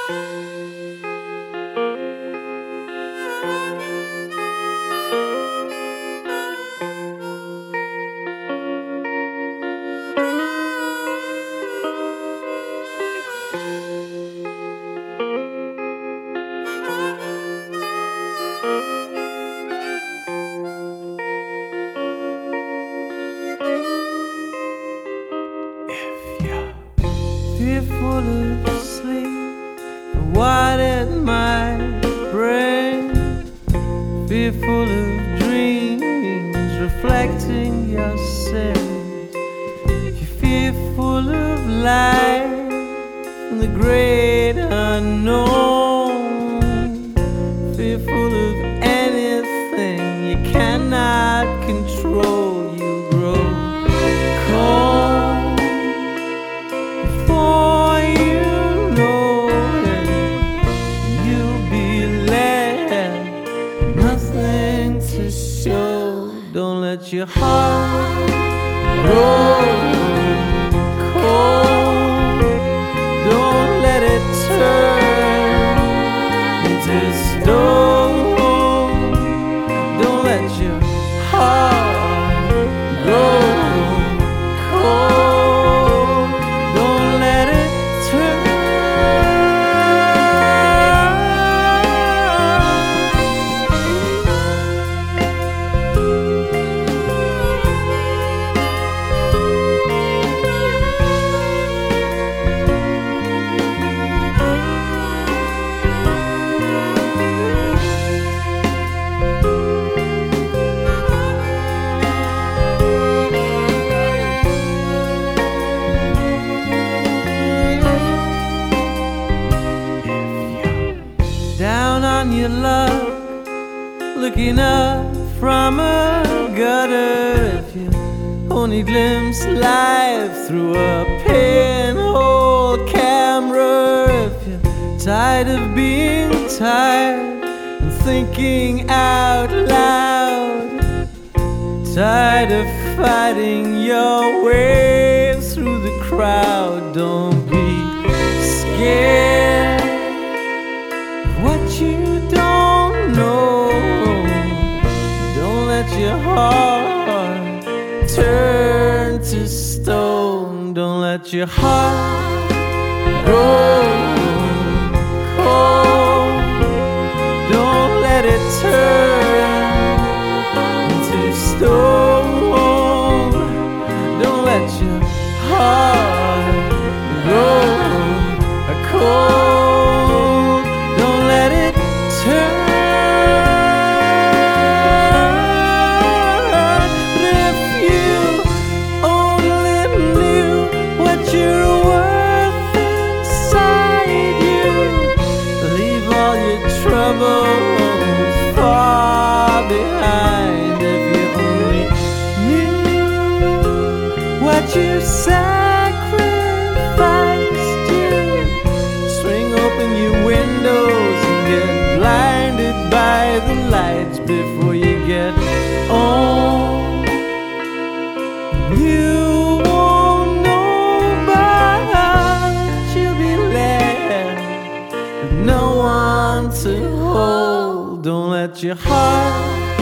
Fearful of sleep, what it might bring. Fearful of dreams reflecting your sins. You're fearful of life and the great unknown. Fearful of anything you cannot control. You grow cold before you know it. You'll be left nothing to show. Don't let your heart grow cold. Don't let it turn into stone. Don't let your heart grow cold. Don't let it turn. Down on your luck, looking up from a gutter. If you only glimpse life through a pinhole camera. If you're tired of being tired and thinking out loud, tired of fighting your way through the crowd, don't be scared what you don't know. Don't let your heart turn to stone. Don't let your heart grow cold. Don't let it turn into stone. Don't let your heart grow cold. Don't let it turn. But if you only knew what you're worth inside you, leave all your troubles far behind. If you only knew what you sacrificed, you swing open your windows and get blinded by the lights before you get home. You won't know, but you'll be left with no one to hold. Don't let your heart